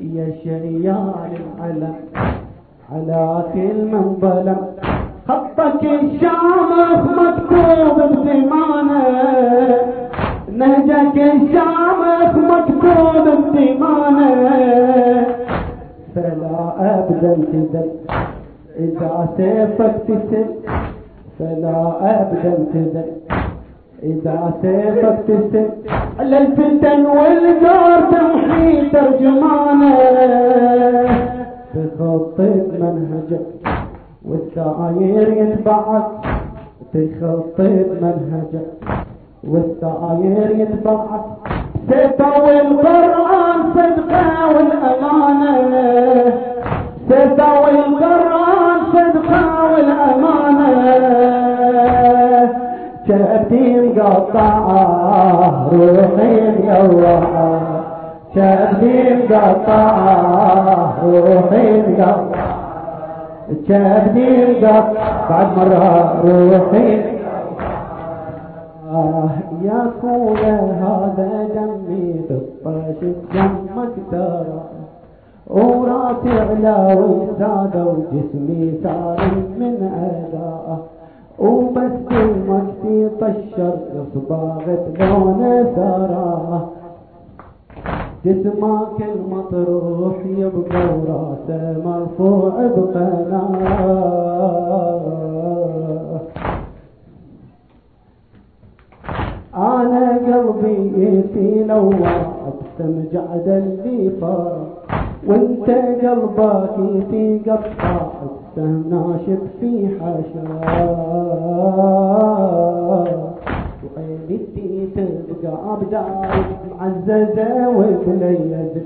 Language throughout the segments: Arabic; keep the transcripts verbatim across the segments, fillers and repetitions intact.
يا شيال العلم على كل من ظلم، خطك الشامخ مكتوب بزمانه، نهجك الشامخ مكتوب بزمانه، فلا أبدا تزل إذا سيفك تسل، فلا أبدا تزل إذا سيفك تسل، للفتن والجار تمحي ترجمانه، تخطط منهجك والساير يتبعك، تخطط منهجك والساير يتبعك، سيفا والقرآن صدقه والأمانة، سيفا والقرآن صدقه والأمانة، شفتي مقطعة روحي ملوعة، شفتي مقطعة روحي ملوعة، شفتي مقطعة بعد مرة روحي آه يا خويا هذا دمي بالطش دمك ترى، وراسي على وسادة وجسمي صار من أداء، وبس دمك طشر صباغة لون ثرى، جسمك المطروح يبقى وراسه مرفوع بقناة، أنا قلبي في لوعة سمجعد اللي فار، وانت قلبك في قطعة سهم ناشف في حشا، وعينتي تبقى بداري معززة وتليزت،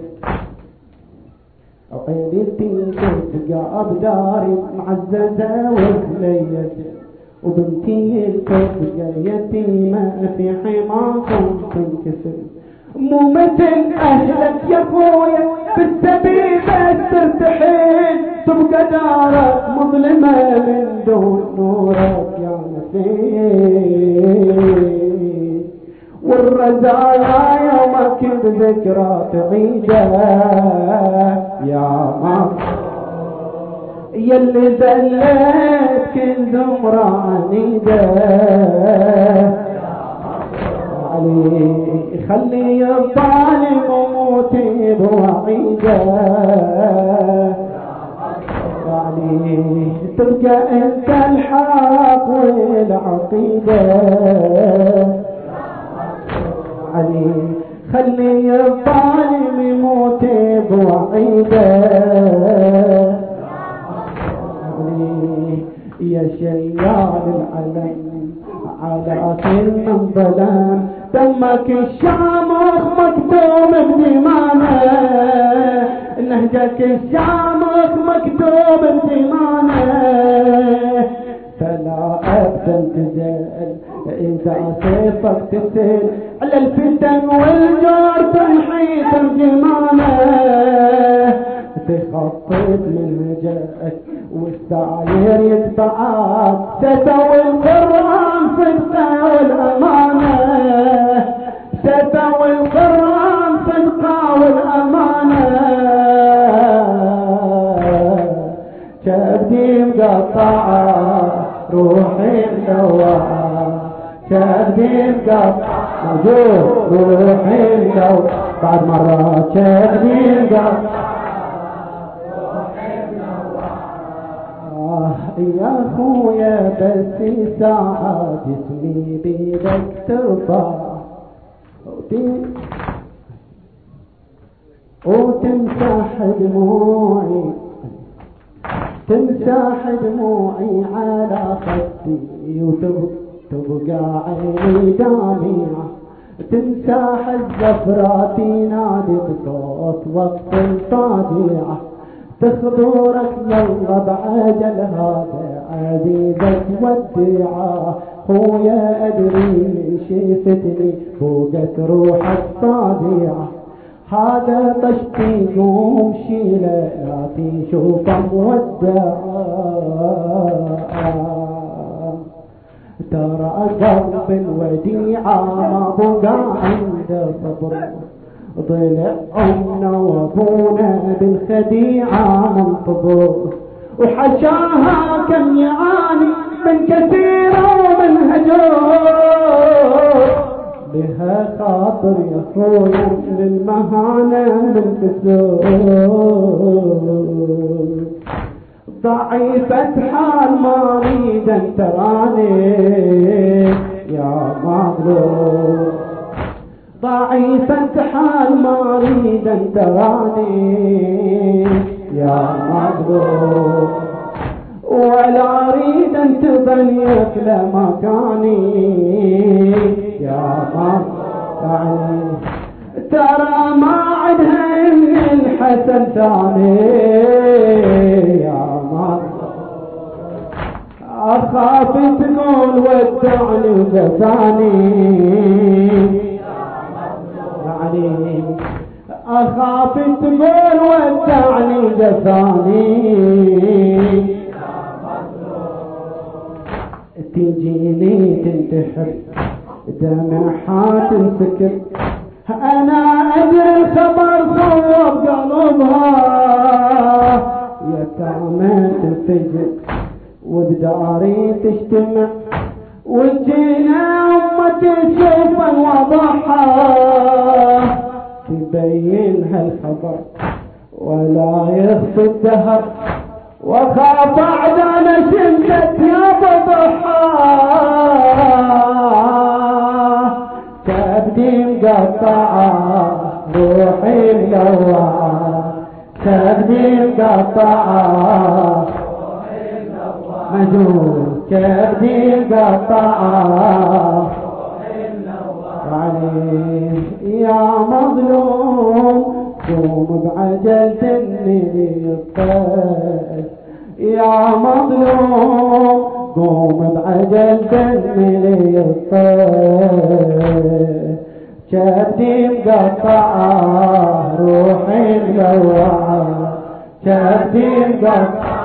وعينتي تبقى بداري معززة وتليزت، وبنتي الكفر يتيمة في حماكم تنكسر، مو مثل أهلك يا خويا بالسبيل بس ترتحل، تبقى دارك مظلمة من دون نورك يا نسيم، والرزايا يومك بذكرى تعيده يا ماما، يلي زلت كل زمرة عنيده علي، خلي الظالم موتي بوعيده علي، تبقى انت الحق والعقيده علي، خلي الظالم موتي بوعيده يا شيال العلم على كل من ظلم، دمك الشامخ مكتوب بدمانه، نهجك الشامخ مكتوب بدمانه، فلا أبدا تزل إذا سيفك تسل، على الفتن والجار تمحي ترجمانه، تخطط منهجك والساير يتبعك، ستوي القرآن صدقه والأمانة، ستوي القرآن صدقه والأمانة، شبدي مقطعة روحي ملوعة، شبدي مقطعة موجود روحي ملوعة، بعد مرة شبدي مقطعة يا خويا بس ساعة جسمي بيدك ترفع، وتمسح دموعي تمسح دموعي على خدي، وتبقى عيني دامعة، تمسح الزفرة تنادي بصوت وقت الفاجعة، تخبرك يلا بعجل هذا عزيزك وديعة، خويا أدري شفتني فوقت روحك صادعة، هذا طشتي قوم شيله لا تشوفه مودعة، ترى قلب الوديعة ما بقى عنده صبر، ضلع أمنا وابونا بالخديعة منطبوع، وحشاها كم يعاني من كثير ومن هجور، بها خاطر يا خويا للمهانة من كسور. ضعيفة حال مريدا تراني يا مظلوم، ضعيفة حال مريدا تراني يا مظلوم، ولا اريد ان تضيق لمكاني يا مظلوم. ترى ما عدها من الحسن ثاني يا مظلوم، اخاف تقول ودعني وجفاني يعني، اخاف تقول ودعني وجفاني، تجيني تنتحر دمعها تنسكر، انا ادري الخبر صوب قلبها، يتامى تنفجر وبداري تجتمع، وجينا امتي تشوف وضحها، تبين هالخبر ولا يخفي الدهر، وخاف اعدانا شملت يا بضحى، كبدي مقطعه روحي ملوعه، كبدي مقطعه مجنون، كبدي مقطعه عليه يا مظلوم، قوم بعجل تني الطير يا مظلوم، قوم بعجل تني الطير، كبدي مقطعه روحي ملوعه، كبدي مقطعه